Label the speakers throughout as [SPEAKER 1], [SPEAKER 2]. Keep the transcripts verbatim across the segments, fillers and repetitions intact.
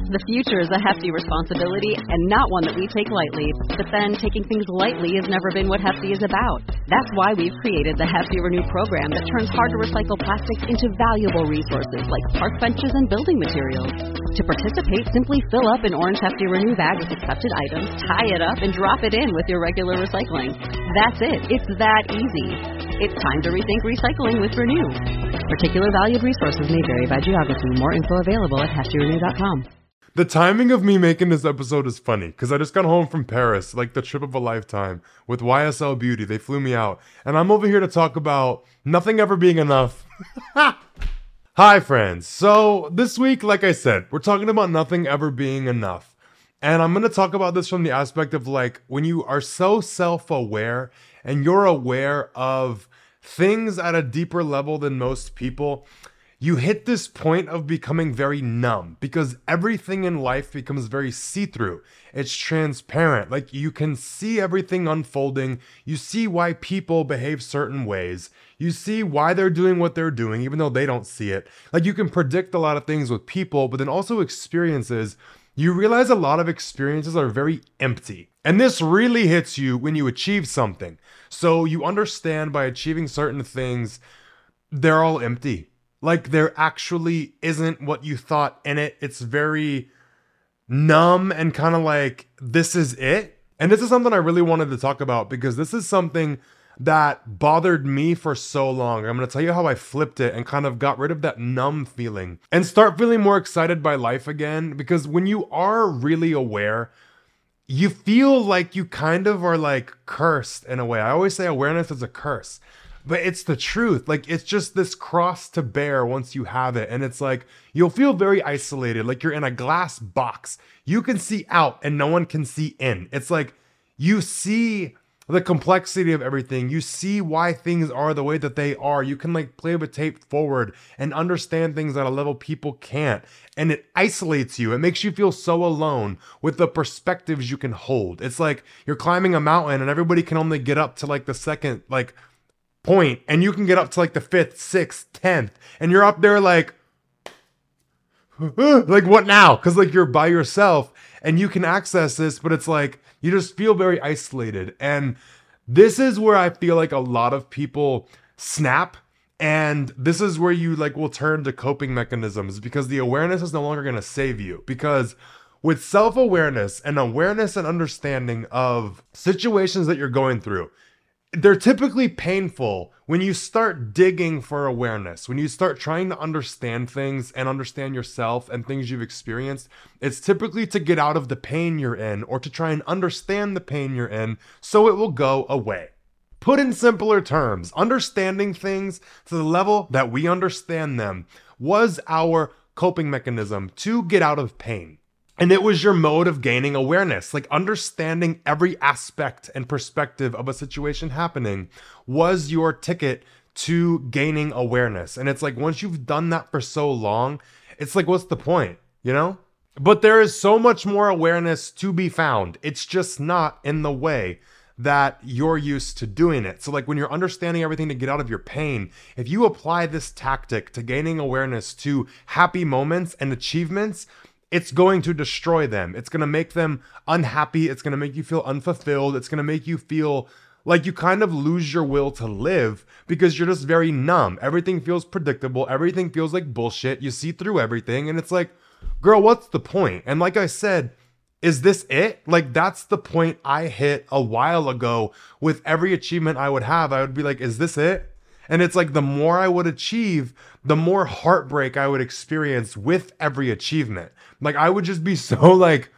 [SPEAKER 1] The future is a hefty responsibility and not one that we take lightly. But then, taking things lightly has never been what Hefty is about. That's why we've created the Hefty Renew program that turns hard-to-recycle plastics into valuable resources like park benches and building materials. To participate, simply fill up an orange Hefty Renew bag with accepted items, tie it up, and drop it in with your regular recycling. That's it. It's that easy. It's time to rethink recycling with Renew. Particular valued resources may vary by geography. More info available at hefty renew dot com.
[SPEAKER 2] The timing of me making this episode is funny because I just got home from Paris, like the trip of a lifetime, with Y S L Beauty. They flew me out. And I'm over here to talk about nothing ever being enough. Hi, friends. So this week, like I said, we're talking about nothing ever being enough. And I'm going to talk about this from the aspect of like when you are so self-aware and you're aware of things at a deeper level than most people, you hit this point of becoming very numb because everything in life becomes very see-through. It's transparent. Like you can see everything unfolding. You see why people behave certain ways. You see why they're doing what they're doing, even though they don't see it. Like you can predict a lot of things with people, but then also experiences. You realize a lot of experiences are very empty. And this really hits you when you achieve something. So you understand by achieving certain things, they're all empty. Like there actually isn't what you thought in it. It's very numb and kind of like, this is it. And this is something I really wanted to talk about because this is something that bothered me for so long. I'm going to tell you how I flipped it and kind of got rid of that numb feeling and start feeling more excited by life again. Because when you are really aware, you feel like you kind of are like cursed in a way. I always say awareness is a curse. But it's the truth. Like, it's just this cross to bear once you have it. And it's like, you'll feel very isolated. Like you're in a glass box. You can see out and no one can see in. It's like, you see the complexity of everything. You see why things are the way that they are. You can like play with tape forward and understand things at a level people can't. And it isolates you. It makes you feel so alone with the perspectives you can hold. It's like you're climbing a mountain and everybody can only get up to like the second, like, point, and you can get up to like the fifth, sixth, tenth, and you're up there like, like what now? Because like you're by yourself and you can access this, but it's like you just feel very isolated. And this is where I feel like a lot of people snap, and this is where you like will turn to coping mechanisms because the awareness is no longer going to save you. Because with self-awareness and awareness and understanding of situations that you're going through, they're typically painful when you start digging for awareness, when you start trying to understand things and understand yourself and things you've experienced. It's typically to get out of the pain you're in or to try and understand the pain you're in so it will go away. Put in simpler terms, understanding things to the level that we understand them was our coping mechanism to get out of pain. And it was your mode of gaining awareness, like understanding every aspect and perspective of a situation happening was your ticket to gaining awareness. And it's like, once you've done that for so long, it's like, what's the point, you know? But there is so much more awareness to be found. It's just not in the way that you're used to doing it. So like when you're understanding everything to get out of your pain, if you apply this tactic to gaining awareness to happy moments and achievements, it's going to destroy them. It's going to make them unhappy. It's going to make you feel unfulfilled. It's going to make you feel like you kind of lose your will to live because you're just very numb. Everything feels predictable. Everything feels like bullshit. You see through everything. And it's like, girl, what's the point? And like I said, is this it? Like, that's the point I hit a while ago with every achievement I would have. I would be like, is this it? And it's like the more I would achieve, the more heartbreak I would experience with every achievement. Like I would just be so like,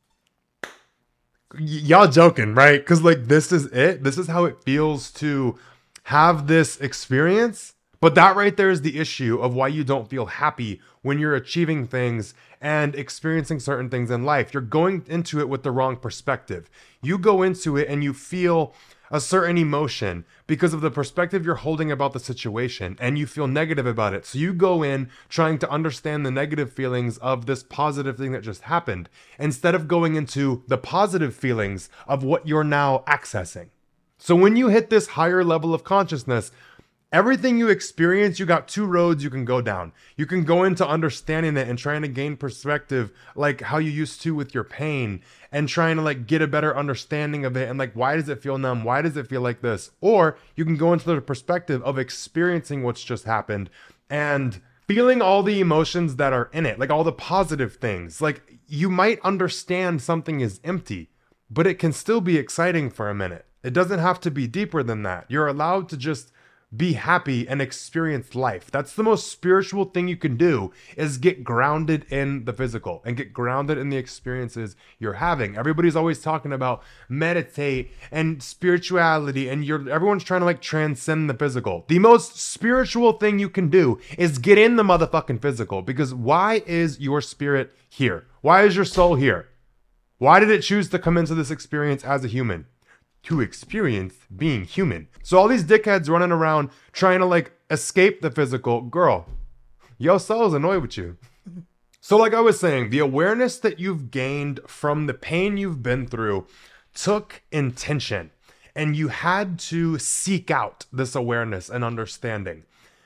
[SPEAKER 2] y- y'all joking, right? Because like this is it. This is how it feels to have this experience. But that right there is the issue of why you don't feel happy when you're achieving things and experiencing certain things in life. You're going into it with the wrong perspective. You go into it and you feel a certain emotion because of the perspective you're holding about the situation, and you feel negative about it. So you go in trying to understand the negative feelings of this positive thing that just happened, instead of going into the positive feelings of what you're now accessing. So when you hit this higher level of consciousness, Everything you experience, you got two roads you can go down. You can go into understanding it and trying to gain perspective, like how you used to with your pain, and trying to like get a better understanding of it. And like, why does it feel numb? Why does it feel like this? Or you can go into the perspective of experiencing what's just happened and feeling all the emotions that are in it, like all the positive things. Like, you might understand something is empty, but it can still be exciting for a minute. It doesn't have to be deeper than that. You're allowed to just be happy and experience life. That's the most spiritual thing you can do, is get grounded in the physical and get grounded in the experiences you're having. Everybody's always talking about meditate and spirituality, and you're everyone's trying to like transcend the physical. The most spiritual thing you can do is get in the motherfucking physical, because why is your spirit here? Why is your soul here? Why did it choose to come into this experience as a human? To experience being human. So all these dickheads running around trying to like escape the physical, girl, your soul's annoyed with you. So like I was saying, the awareness that you've gained from the pain you've been through took intention, and you had to seek out this awareness and understanding.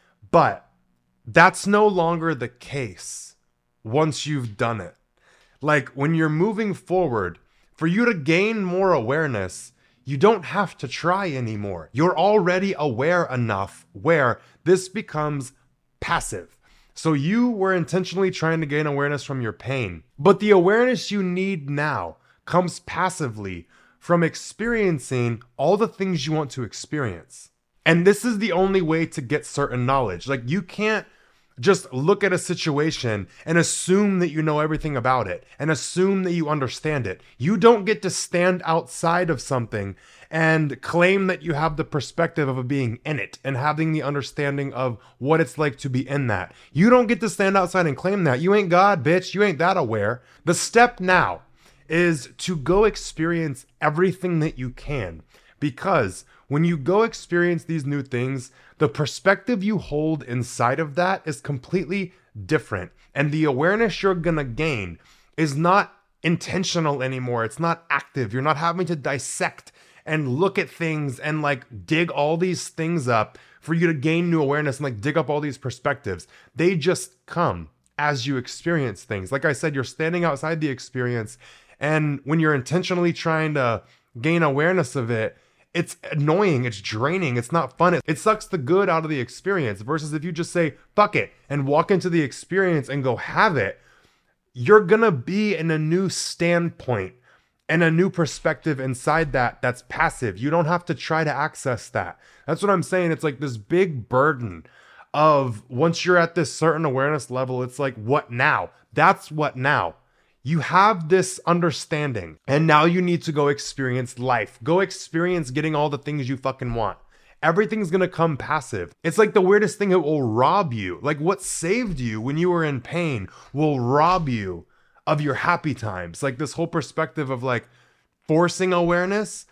[SPEAKER 2] But that's no longer the case once you've done it. Like, when you're moving forward, for you to gain more awareness, you don't have to try anymore. You're already aware enough where this becomes passive. So you were intentionally trying to gain awareness from your pain, but the awareness you need now comes passively from experiencing all the things you want to experience. And this is the only way to get certain knowledge. Like, you can't just look at a situation and assume that you know everything about it and assume that you understand it. You don't get to stand outside of something and claim that you have the perspective of being in it and having the understanding of what it's like to be in that. You don't get to stand outside and claim that. You ain't God, bitch. You ain't that aware. The step now is to go experience everything that you can, because when you go experience these new things, the perspective you hold inside of that is completely different. And the awareness you're gonna gain is not intentional anymore. It's not active. You're not having to dissect and look at things and like dig all these things up for you to gain new awareness and like dig up all these perspectives. They just come as you experience things. Like I said, you're standing outside the experience, and when you're intentionally trying to gain awareness of it, it's annoying, it's draining, it's not fun. It, it sucks the good out of the experience, versus if you just say, fuck it, and walk into the experience and go have it, you're gonna be in a new standpoint and a new perspective inside that that's passive. You don't have to try to access that. That's what I'm saying. It's like this big burden of, once you're at this certain awareness level, it's like, what now? That's what now. You have this understanding, and now you need to go experience life. Go experience getting all the things you fucking want. Everything's gonna come passive. It's like the weirdest thing. It will rob you. Like, what saved you when you were in pain will rob you of your happy times. Like, this whole perspective of like forcing awareness.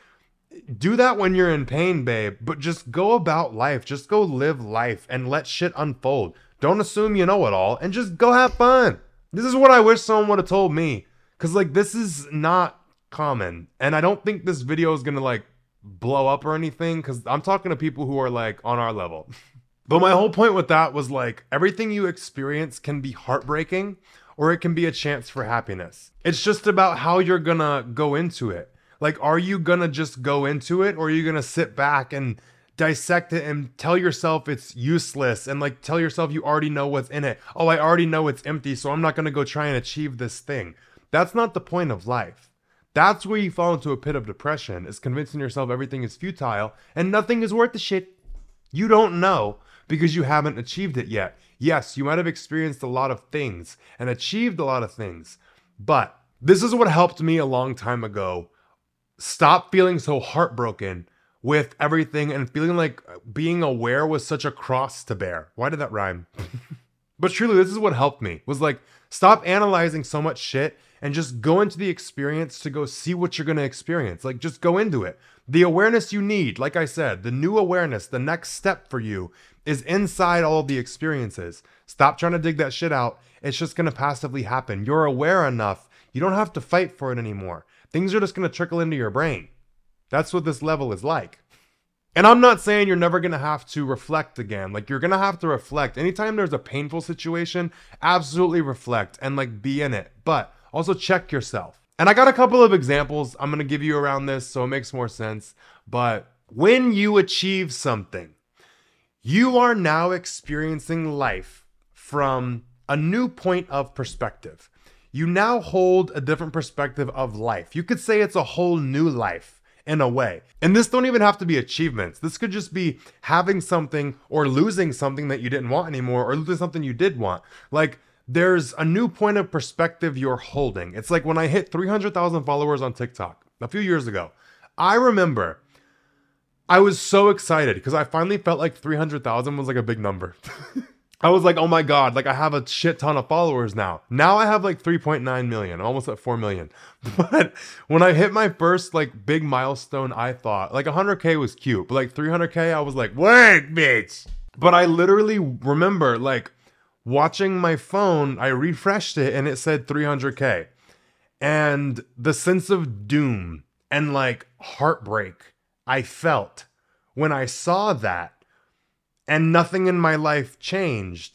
[SPEAKER 2] Do that when you're in pain, babe, but just go about life. Just go live life and let shit unfold. Don't assume you know it all, and just go have fun. This is what I wish someone would have told me. Cause like, this is not common. And I don't think this video is gonna like blow up or anything, cause I'm talking to people who are like on our level. But my whole point with that was like, everything you experience can be heartbreaking, or it can be a chance for happiness. It's just about how you're gonna go into it. Like, are you gonna just go into it, or are you gonna sit back and dissect it and tell yourself it's useless, and like tell yourself you already know what's in it? Oh, I already know it's empty, so I'm not going to go try and achieve this thing. That's not the point of life. That's where you fall into a pit of depression, is convincing yourself everything is futile and nothing is worth the shit. You don't know because you haven't achieved it yet. Yes, you might have experienced a lot of things and achieved a lot of things, but this is what helped me a long time ago. Stop feeling so heartbroken with everything and feeling like being aware was such a cross to bear. Why did that rhyme? But truly, this is what helped me, was like, stop analyzing so much shit and just go into the experience to go see what you're going to experience. Like, just go into it. The awareness you need, like I said, the new awareness, the next step for you is inside all of the experiences. Stop trying to dig that shit out. It's just going to passively happen. You're aware enough. You don't have to fight for it anymore. Things are just going to trickle into your brain. That's what this level is like. And I'm not saying you're never going to have to reflect again. Like, you're going to have to reflect. Anytime there's a painful situation, absolutely reflect and like be in it. But also check yourself. And I got a couple of examples I'm going to give you around this so it makes more sense. But when you achieve something, you are now experiencing life from a new point of perspective. You now hold a different perspective of life. You could say it's a whole new life in a way. And this don't even have to be achievements. This could just be having something or losing something that you didn't want anymore, or losing something you did want. Like, there's a new point of perspective you're holding. It's like when I hit three hundred thousand followers on TikTok a few years ago. I remember I was so excited because I finally felt like three hundred thousand was like a big number. I was like, oh my God, like I have a shit ton of followers now. Now I have like three point nine million, almost at four million. But when I hit my first like big milestone, I thought like one hundred K was cute, but like three hundred K, I was like, work, bitch. But I literally remember like watching my phone, I refreshed it and it said three hundred K. And the sense of doom and like heartbreak I felt when I saw that, and nothing in my life changed,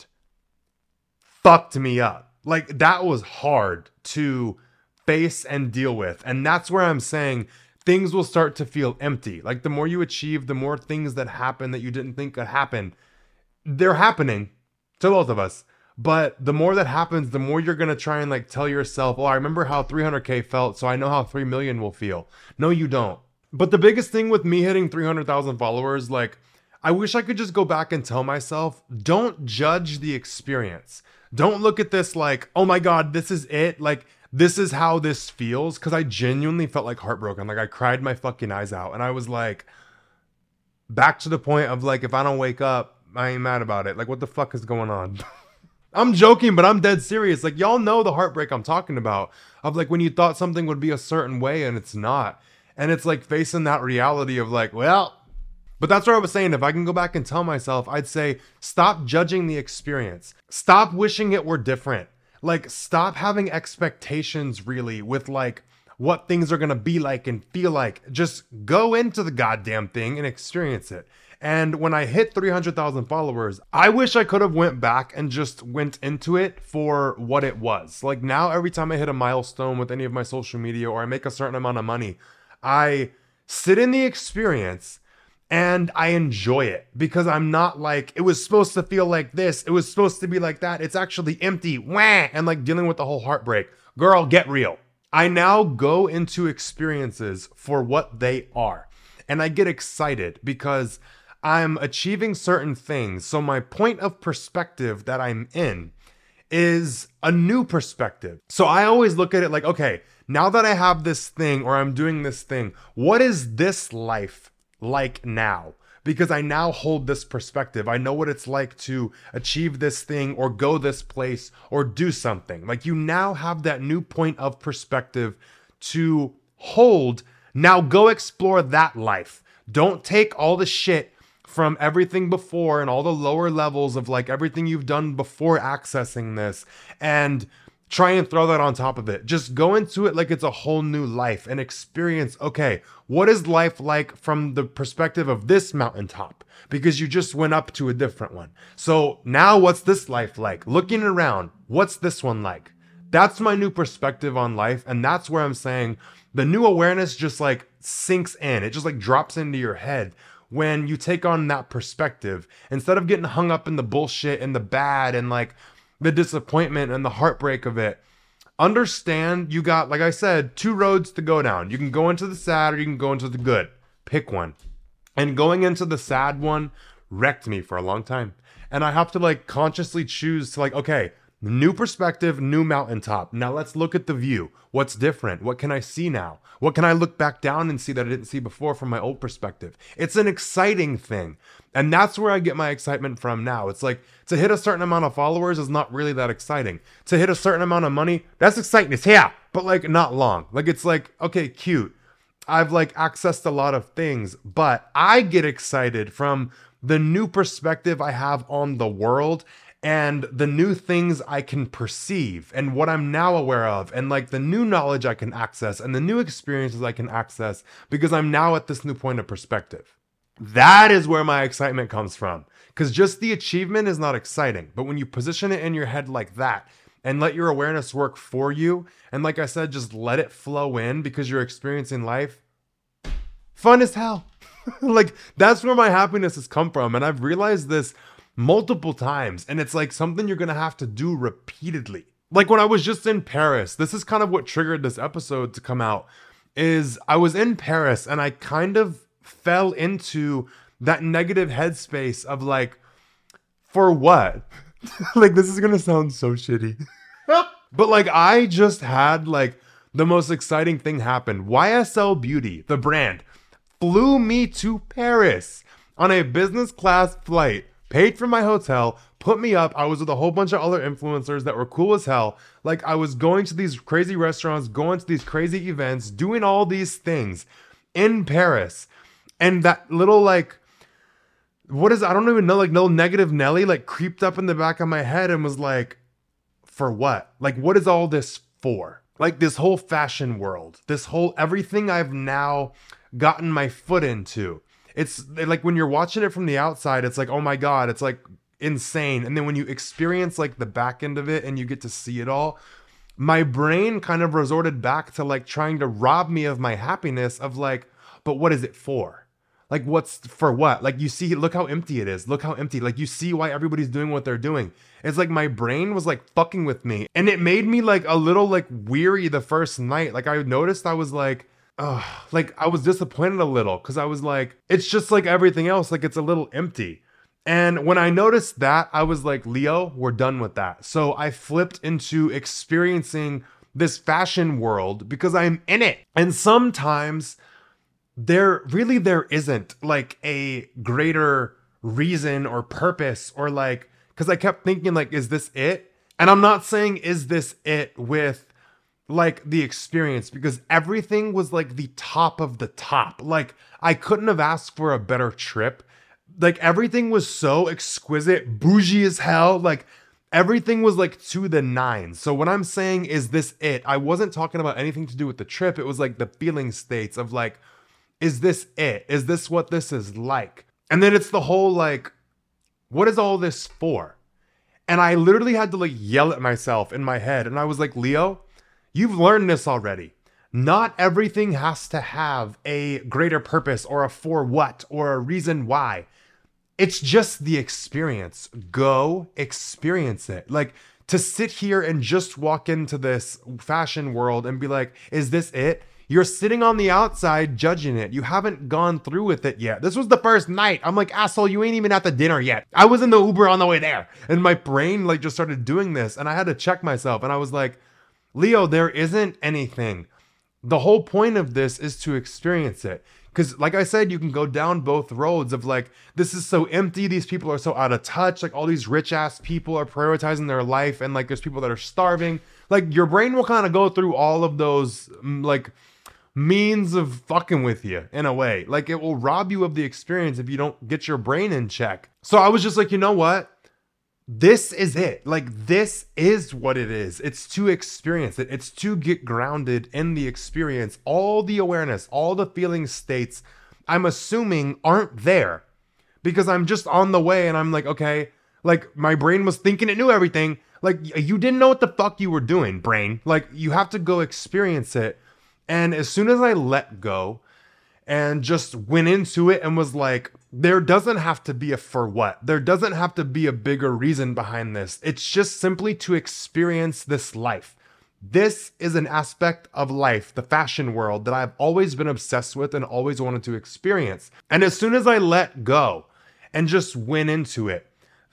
[SPEAKER 2] fucked me up. Like, that was hard to face and deal with. And that's where I'm saying things will start to feel empty. Like, the more you achieve, the more things that happen that you didn't think could happen, they're happening to both of us. But the more that happens, the more you're going to try and like tell yourself, oh, I remember how three hundred K felt, so I know how three million will feel. No, you don't. But the biggest thing with me hitting three hundred thousand followers, like, I wish I could just go back and tell myself, don't judge the experience. Don't look at this like, oh my God, this is it. Like, this is how this feels. Cause I genuinely felt like heartbroken. Like, I cried my fucking eyes out. And I was like, back to the point of like, if I don't wake up, I ain't mad about it. Like, what the fuck is going on? I'm joking, but I'm dead serious. Like, y'all know the heartbreak I'm talking about, of like when you thought something would be a certain way and it's not. And it's like facing that reality of like, well, but that's what I was saying. If I can go back and tell myself, I'd say, stop judging the experience. Stop wishing it were different. Like, stop having expectations really with like what things are going to be like and feel like. Just go into the goddamn thing and experience it. And when I hit three hundred thousand followers, I wish I could have went back and just went into it for what it was. Like, now every time I hit a milestone with any of my social media or I make a certain amount of money, I sit in the experience and I enjoy it, because I'm not like, it was supposed to feel like this, it was supposed to be like that. It's actually empty, wah, and like dealing with the whole heartbreak. Girl, get real. I now go into experiences for what they are. And I get excited because I'm achieving certain things. So my point of perspective that I'm in is a new perspective. So I always look at it like, okay, now that I have this thing or I'm doing this thing, what is this life like now? Because I now hold this perspective. I know what it's like to achieve this thing or go this place or do something. Like, you now have that new point of perspective to hold. Now go explore that life. Don't take all the shit from everything before and all the lower levels of like everything you've done before accessing this and try and throw that on top of it. Just go into it like it's a whole new life and experience, okay, what is life like from the perspective of this mountaintop? Because you just went up to a different one. So now what's this life like? Looking around, what's this one like? That's my new perspective on life. And that's where I'm saying the new awareness just like sinks in. It just like drops into your head when you take on that perspective. Instead of getting hung up in the bullshit and the bad and like the disappointment and the heartbreak of it, understand you got, like I said, two roads to go down. You can go into the sad or you can go into the good. Pick one. And going into the sad one wrecked me for a long time. And I have to like consciously choose to like, okay, new perspective, new mountaintop. Now let's look at the view. What's different? What can I see now? What can I look back down and see that I didn't see before from my old perspective? It's an exciting thing. And that's where I get my excitement from now. It's like, to hit a certain amount of followers is not really that exciting. To hit a certain amount of money, that's exciting. It's yeah, but like not long. Like, it's like, okay, cute. I've like accessed a lot of things, but I get excited from the new perspective I have on the world and the new things I can perceive and what I'm now aware of and like the new knowledge I can access and the new experiences I can access because I'm now at this new point of perspective. That is where my excitement comes from. Because just the achievement is not exciting. But when you position it in your head like that and let your awareness work for you, and like I said, just let it flow in because you're experiencing life, fun as hell. Like, that's where my happiness has come from. And I've realized this multiple times. And it's like something you're going to have to do repeatedly. Like when I was just in Paris, this is kind of what triggered this episode to come out, is I was in Paris and I kind of fell into that negative headspace of like, for what? Like, this is gonna sound so shitty. But like, I just had like the most exciting thing happen. Y S L Beauty, the brand, flew me to Paris on a business class flight, paid for my hotel, put me up. I was with a whole bunch of other influencers that were cool as hell. Like, I was going to these crazy restaurants, going to these crazy events, doing all these things in Paris. And that little like, what is, I don't even know, like little negative Nelly like creeped up in the back of my head and was like, for what? Like, what is all this for? Like this whole fashion world, this whole everything I've now gotten my foot into. It's like when you're watching it from the outside, it's like, oh my God, it's like insane. And then when you experience like the back end of it and you get to see it all, my brain kind of resorted back to like trying to rob me of my happiness of like, but what is it for? Like, what's for what? Like, you see, look how empty it is. Look how empty. Like, you see why everybody's doing what they're doing. It's like my brain was like fucking with me. And it made me like a little like weary the first night. Like, I noticed I was like, oh, like I was disappointed a little because I was like, it's just like everything else. Like, it's a little empty. And when I noticed that, I was like, Leo, we're done with that. So I flipped into experiencing this fashion world because I'm in it. And sometimes there really there isn't like a greater reason or purpose or like, because I kept thinking like, is this it? And I'm not saying is this it with like the experience, because everything was like the top of the top. Like, I couldn't have asked for a better trip. Like, everything was so exquisite, bougie as hell. Like, everything was like to the nines. So when I'm saying is this it, I wasn't talking about anything to do with the trip. It was like the feeling states of like, is this it? Is this what this is like? And then it's the whole like, what is all this for? And I literally had to like yell at myself in my head. And I was like, Leo, you've learned this already. Not everything has to have a greater purpose or a for what or a reason why. It's just the experience. Go experience it. Like, to sit here and just walk into this fashion world and be like, is this it? You're sitting on the outside judging it. You haven't gone through with it yet. This was the first night. I'm like, asshole, you ain't even at the dinner yet. I was in the Uber on the way there. And my brain like just started doing this. And I had to check myself. And I was like, Leo, there isn't anything. The whole point of this is to experience it. Because like I said, you can go down both roads of like, this is so empty. These people are so out of touch. Like, all these rich ass people are prioritizing their life. And like, there's people that are starving. Like, your brain will kind of go through all of those like means of fucking with you in a way. Like, it will rob you of the experience if you don't get your brain in check. So I was just like, you know what? This is it. Like, this is what it is. It's to experience it. It's to get grounded in the experience. All the awareness, all the feeling states, I'm assuming aren't there because I'm just on the way and I'm like, okay, like my brain was thinking it knew everything. Like, you didn't know what the fuck you were doing, brain. Like, you have to go experience it. And as soon as I let go and just went into it and was like, there doesn't have to be a for what. There doesn't have to be a bigger reason behind this. It's just simply to experience this life. This is an aspect of life, the fashion world, that I've always been obsessed with and always wanted to experience. And as soon as I let go and just went into it,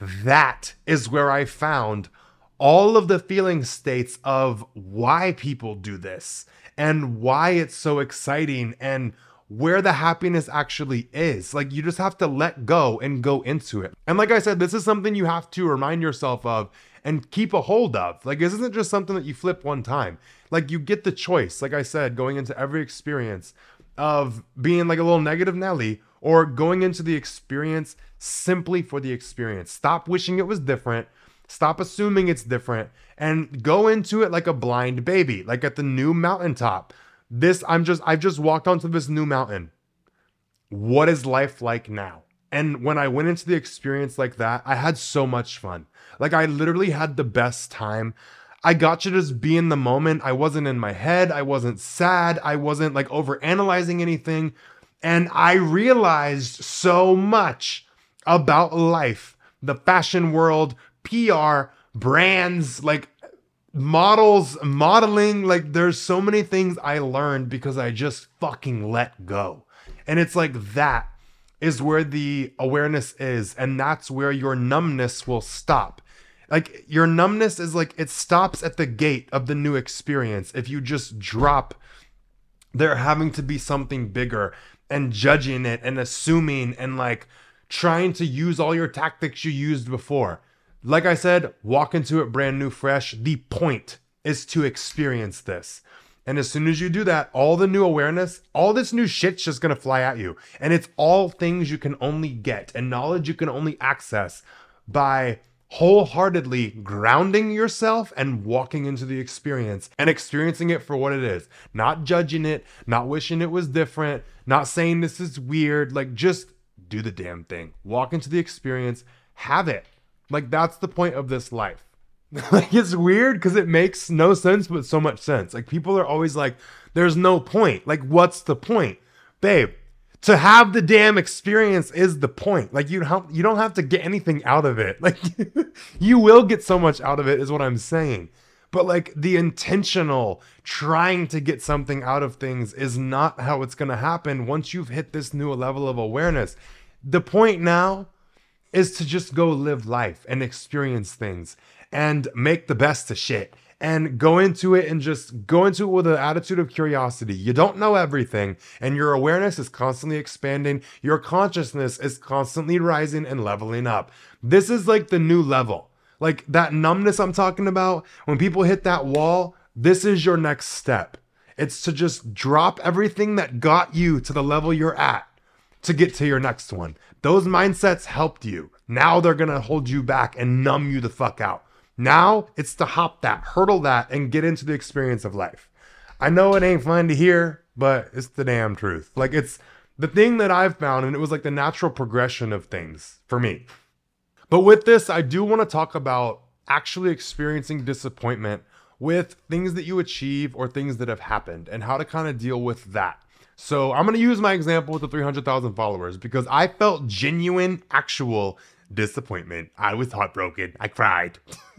[SPEAKER 2] that is where I found all of the feeling states of why people do this and why it's so exciting and where the happiness actually is. Like, you just have to let go and go into it. And like I said, this is something you have to remind yourself of and keep a hold of. Like, this isn't just something that you flip one time. Like, you get the choice, like I said, going into every experience of being like a little negative Nelly or going into the experience simply for the experience. Stop wishing it was different. Stop assuming it's different and go into it like a blind baby, like at the new mountaintop. This, I'm just, I've just walked onto this new mountain. what is life like now? And when I went into the experience like that, I had so much fun. Like I literally had the best time. I got to just be in the moment. I wasn't in my head. I wasn't sad. I wasn't like over analyzing anything. And I realized so much about life, the fashion world, P R, brands, like models, modeling. Like there's so many things I learned because I just fucking let go. And it's like that is where the awareness is. And that's where your numbness will stop. Like your numbness is like, it stops at the gate of the new experience. If you just drop there having to be something bigger and judging it and assuming and like trying to use all your tactics you used before. Like I said, walk into it brand new, fresh. The point is to experience this. And as soon as you do that, all the new awareness, all this new shit's just going to fly at you. And it's all things you can only get and knowledge you can only access by wholeheartedly grounding yourself and walking into the experience and experiencing it for what it is. Not judging it, not wishing it was different, not saying this is weird. Like just do the damn thing. Walk into the experience, have it. Like that's the point of this life. Like it's weird because it makes no sense, but so much sense. Like people are always like, there's no point. Like what's the point? Babe, to have the damn experience is the point. Like you don't, you don't have to get anything out of it. Like you will get so much out of it is what I'm saying. But like the intentional trying to get something out of things is not how it's going to happen once you've hit this new level of awareness. The point now is to just go live life and experience things and make the best of shit and go into it and just go into it with an attitude of curiosity. You don't know everything and your awareness is constantly expanding. Your consciousness is constantly rising and leveling up. This is like the new level. Like that numbness I'm talking about, when people hit that wall, this is your next step. It's to just drop everything that got you to the level you're at to get to your next one. Those mindsets helped you. Now they're going to hold you back and numb you the fuck out. Now it's to hop that, hurdle that, and get into the experience of life. I know it ain't fun to hear, but it's the damn truth. Like it's the thing that I've found, and it was like the natural progression of things for me. But with this, I do want to talk about actually experiencing disappointment with things that you achieve or things that have happened and how to kind of deal with that. So I'm going to use my example with the three hundred thousand followers because I felt genuine, actual disappointment. I was heartbroken. I cried.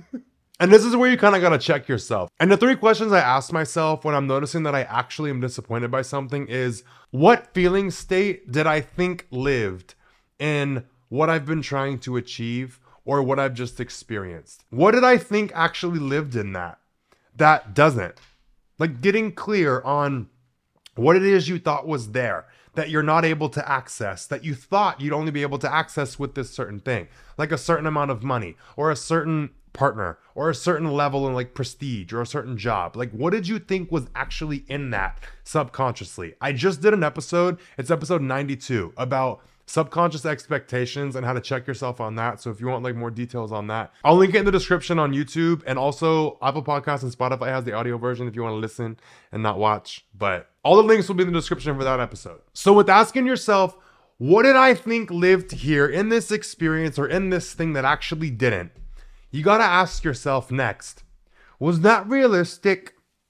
[SPEAKER 2] And this is where you kind of got to check yourself. And the three questions I ask myself when I'm noticing that I actually am disappointed by something is, what feeling state did I think lived in what I've been trying to achieve or what I've just experienced? What did I think actually lived in that that doesn't? Like getting clear on what it is you thought was there that you're not able to access, that you thought you'd only be able to access with this certain thing, like a certain amount of money or a certain partner or a certain level in like prestige or a certain job. Like what did you think was actually in that subconsciously? I just did an episode, it's episode ninety-two, about subconscious expectations and how to check yourself on that. So if you want like more details on that, I'll link it in the description on YouTube, and also Apple Podcasts and Spotify has the audio version if you want to listen and not watch. But all the links will be in the description for that episode. So with asking yourself, what did I think lived here in this experience or in this thing that actually didn't? You got to ask yourself next, was that realistic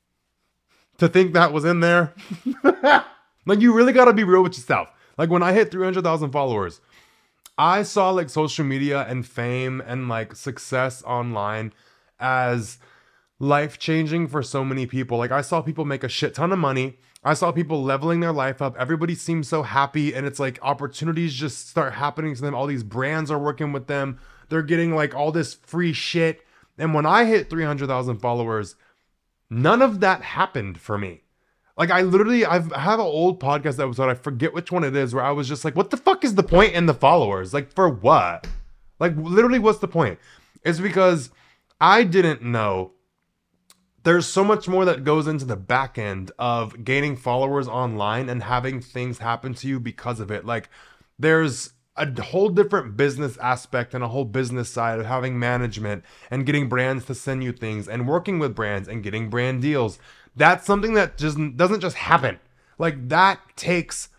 [SPEAKER 2] to think that was in there? Like you really got to be real with yourself. Like when I hit three hundred thousand followers, I saw like social media and fame and like success online as life-changing for so many people. Like I saw people make a shit ton of money. I saw people leveling their life up. Everybody seems so happy, and it's like opportunities just start happening to them. All these brands are working with them. They're getting like all this free shit. And when I hit three hundred thousand followers, none of that happened for me. Like I literally, I've I have an old podcast episode, I forget which one it is, where I was just like, what the fuck is the point in the followers? Like for what? Like literally what's the point? It's because I didn't know there's so much more that goes into the back end of gaining followers online and having things happen to you because of it. Like there's a whole different business aspect and a whole business side of having management and getting brands to send you things and working with brands and getting brand deals. That's something that just doesn't just happen. Like that takes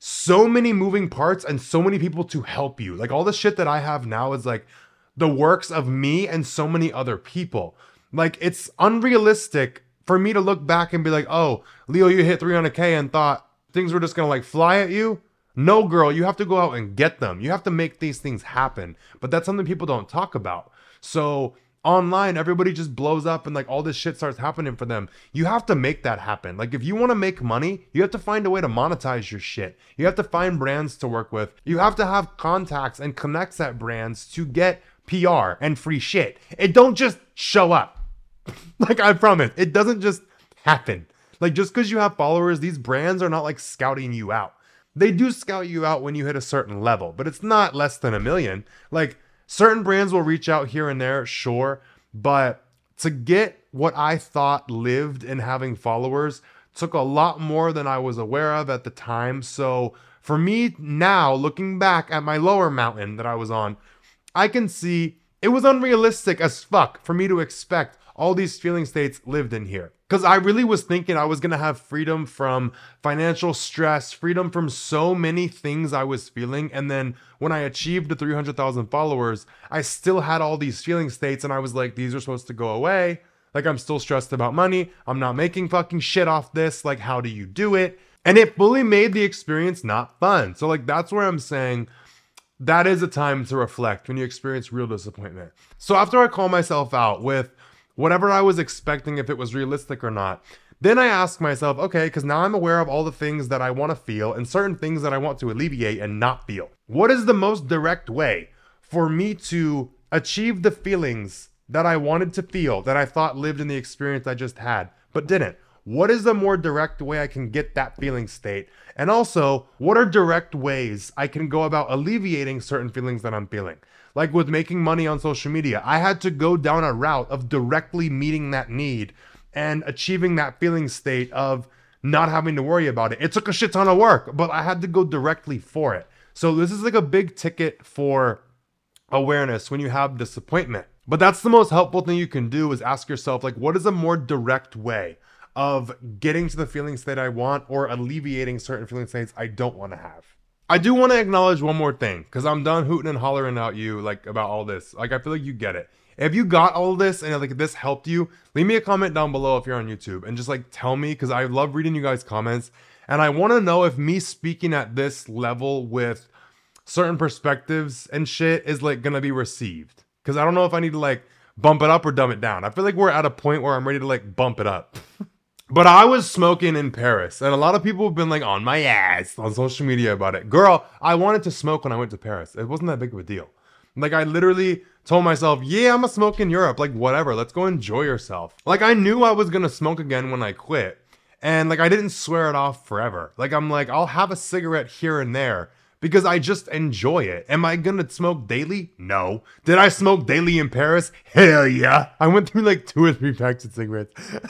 [SPEAKER 2] so many moving parts and so many people to help you. Like all the shit that I have now is like the works of me and so many other people. Like it's unrealistic for me to look back and be like, oh, Leo, you hit three hundred K and thought things were just gonna like fly at you. No, girl, you have to go out and get them. You have to make these things happen. But that's something people don't talk about. So online, everybody just blows up and like all this shit starts happening for them. You have to make that happen. Like if you want to make money, you have to find a way to monetize your shit. You have to find brands to work with. You have to have contacts and connects at brands to get P R and free shit. It don't just show up. Like I promise, it doesn't just happen. Like just because you have followers, these brands are not like scouting you out. They do scout you out when you hit a certain level, but it's not less than a million. Like certain brands will reach out here and there, sure, but to get what I thought lived in having followers took a lot more than I was aware of at the time. So for me now, looking back at my lower mountain that I was on, I can see it was unrealistic as fuck for me to expect all these feeling states lived in here. Because I really was thinking I was going to have freedom from financial stress, freedom from so many things I was feeling. And then when I achieved the three hundred thousand followers, I still had all these feeling states. And I was like, these are supposed to go away. Like, I'm still stressed about money. I'm not making fucking shit off this. Like, how do you do it? And it fully made the experience not fun. So, like, that's where I'm saying that is a time to reflect when you experience real disappointment. So after I call myself out with whatever I was expecting, if it was realistic or not, then I ask myself, okay, because now I'm aware of all the things that I want to feel and certain things that I want to alleviate and not feel. What is the most direct way for me to achieve the feelings that I wanted to feel, that I thought lived in the experience I just had, but didn't? What is the more direct way I can get that feeling state? And also, what are direct ways I can go about alleviating certain feelings that I'm feeling? Like with making money on social media, I had to go down a route of directly meeting that need and achieving that feeling state of not having to worry about it. It took a shit ton of work, but I had to go directly for it. So this is like a big ticket for awareness when you have disappointment. But that's the most helpful thing you can do is ask yourself, like, what is a more direct way of getting to the feeling state I want or alleviating certain feeling states I don't want to have? I do want to acknowledge one more thing, because I'm done hooting and hollering at you like about all this. Like, I feel like you get it. If you got all of this and like this helped you, leave me a comment down below if you're on YouTube and just like tell me, because I love reading you guys' comments. And I want to know if me speaking at this level with certain perspectives and shit is like gonna be received. Because I don't know if I need to like bump it up or dumb it down. I feel like we're at a point where I'm ready to like bump it up. But I was smoking in Paris, and a lot of people have been like on my ass on social media about it. Girl, I wanted to smoke when I went to Paris. It wasn't that big of a deal. Like, I literally told myself, yeah, I'm gonna smoke in Europe. Like, whatever, let's go enjoy yourself. Like, I knew I was gonna smoke again when I quit. And like, I didn't swear it off forever. Like, I'm like, I'll have a cigarette here and there because I just enjoy it. Am I gonna smoke daily? No. Did I smoke daily in Paris? Hell yeah. I went through like two or three packs of cigarettes.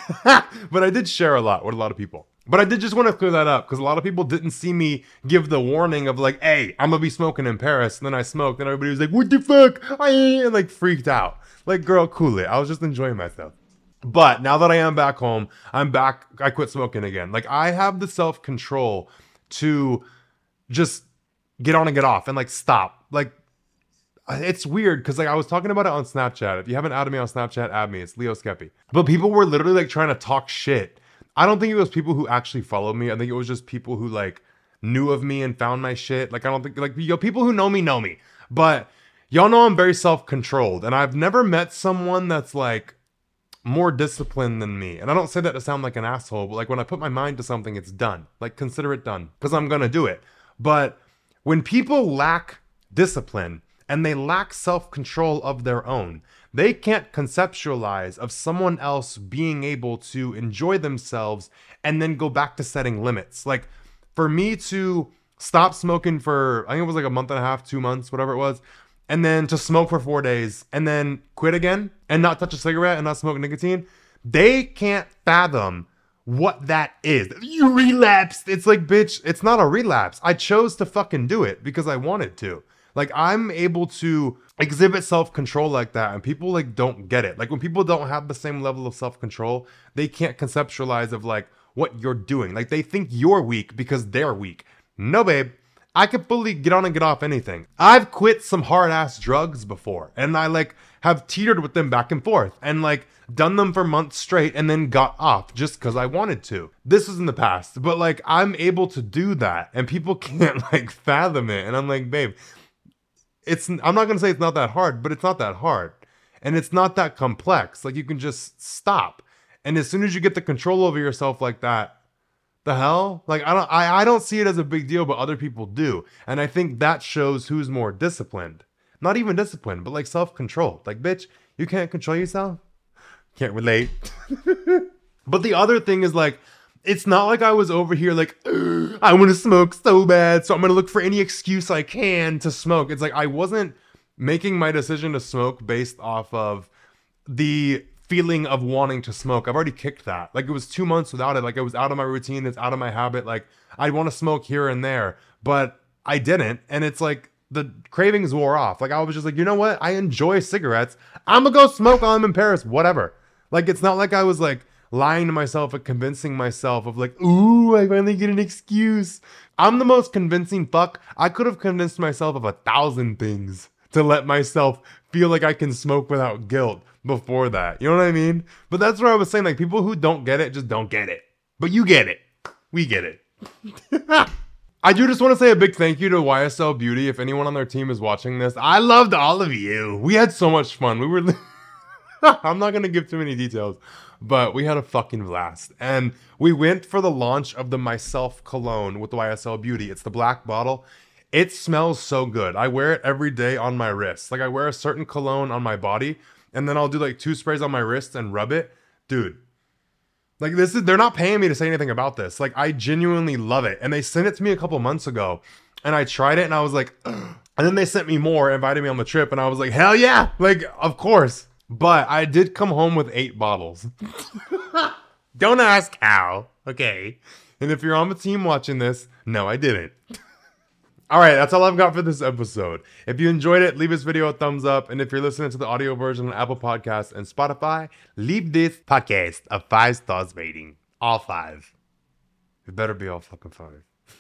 [SPEAKER 2] But I did share a lot with a lot of people. But I did just want to clear that up because a lot of people didn't see me give the warning of like, hey, I'm gonna be smoking in Paris. And then I smoked and everybody was like, what the fuck? I and like freaked out. Like, girl, cool it. I was just enjoying myself. But now that I am back home, I'm back. I quit smoking again. Like, I have the self-control to just get on and get off and like stop. Like, it's weird because like I was talking about it on Snapchat. If you haven't added me on Snapchat, add me. It's Leo Skeppy. But people were literally like trying to talk shit. I don't think it was people who actually followed me. I think it was just people who like knew of me and found my shit. Like, I don't think like yo people who know me know me. But y'all know I'm very self-controlled, and I've never met someone that's like more disciplined than me. And I don't say that to sound like an asshole, but like when I put my mind to something, it's done. Like, consider it done because I'm gonna do it. But when people lack discipline and they lack self-control of their own, they can't conceptualize of someone else being able to enjoy themselves and then go back to setting limits. Like, for me to stop smoking for, I think it was like a month and a half, two months, whatever it was, and then to smoke for four days and then quit again and not touch a cigarette and not smoke nicotine, they can't fathom what that is. You relapsed. It's like, bitch, it's not a relapse. I chose to fucking do it because I wanted to. Like, I'm able to exhibit self-control like that, and people like don't get it. Like, when people don't have the same level of self-control, they can't conceptualize of like what you're doing. Like, they think you're weak because they're weak. No, babe. I can fully get on and get off anything. I've quit some hard ass drugs before, and I like have teetered with them back and forth and like done them for months straight and then got off just because I wanted to. This was in the past, but like I'm able to do that and people can't like fathom it. And I'm like, babe, it's, I'm not going to say it's not that hard, but it's not that hard. And it's not that complex. Like you can just stop. And as soon as you get the control over yourself like that, the hell? Like I don't I, I don't see it as a big deal, but other people do. And I think that shows who's more disciplined. Not even disciplined, but like self-control. Like, bitch, you can't control yourself? Can't relate. But the other thing is like, it's not like I was over here like, I want to smoke so bad, so I'm going to look for any excuse I can to smoke. It's like I wasn't making my decision to smoke based off of the feeling of wanting to smoke. I've already kicked that. Like it was two months without it. Like it was out of my routine. It's out of my habit. Like I want to smoke here and there, but I didn't. And it's like the cravings wore off. Like I was just like, you know what? I enjoy cigarettes. I'm gonna go smoke on them in Paris, whatever. Like it's not like I was like lying to myself and convincing myself of like, ooh, I finally get an excuse. I'm the most convincing fuck. I could have convinced myself of a thousand things to let myself feel like I can smoke without guilt before that. You know what I mean? But that's what I was saying. Like people who don't get it just don't get it. But you get it. We get it. I do just want to say a big thank you to Y S L Beauty. If anyone on their team is watching this, I loved all of you. We had so much fun. We were... I'm not going to give too many details, but we had a fucking blast. And we went for the launch of the Myself cologne with Y S L Beauty. It's the black bottle. It smells so good. I wear it every day on my wrist. Like I wear a certain cologne on my body, and then I'll do like two sprays on my wrist and rub it. Dude, like this is, they're not paying me to say anything about this. Like I genuinely love it. And they sent it to me a couple months ago and I tried it and I was like, ugh. And then they sent me more, invited me on the trip, and I was like, hell yeah. Like, of course. But I did come home with eight bottles. Don't ask how. Okay. And if you're on the team watching this, no, I didn't. All right, that's all I've got for this episode. If you enjoyed it, leave this video a thumbs up. And if you're listening to the audio version on Apple Podcasts and Spotify, leave this podcast a five stars rating. All five. It better be all fucking five.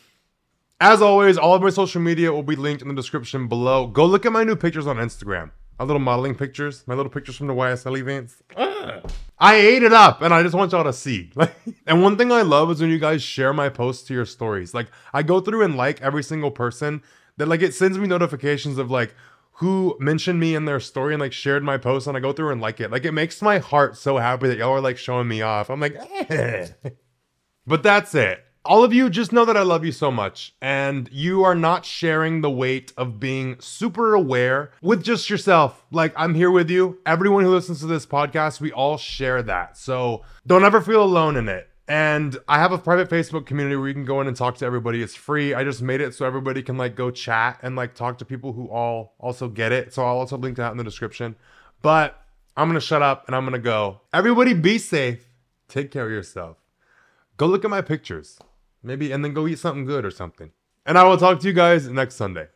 [SPEAKER 2] As always, all of my social media will be linked in the description below. Go look at my new pictures on Instagram. My little modeling pictures. My little pictures from the Y S L events. Ugh. I ate it up, and I just want y'all to see. And one thing I love is when you guys share my posts to your stories. Like, I go through and like every single person. That like it sends me notifications of like who mentioned me in their story and like shared my post, and I go through and like it. Like it makes my heart so happy that y'all are like showing me off. I'm like, eh. But that's it. All of you, just know that I love you so much, and you are not sharing the weight of being super aware with just yourself. Like, I'm here with you. Everyone who listens to this podcast, we all share that. So don't ever feel alone in it. And I have a private Facebook community where you can go in and talk to everybody. It's free. I just made it so everybody can like go chat and like talk to people who all also get it. So I'll also link that in the description. But I'm going to shut up and I'm going to go. Everybody be safe. Take care of yourself. Go look at my pictures. Maybe, and then go eat something good or something. And I will talk to you guys next Sunday.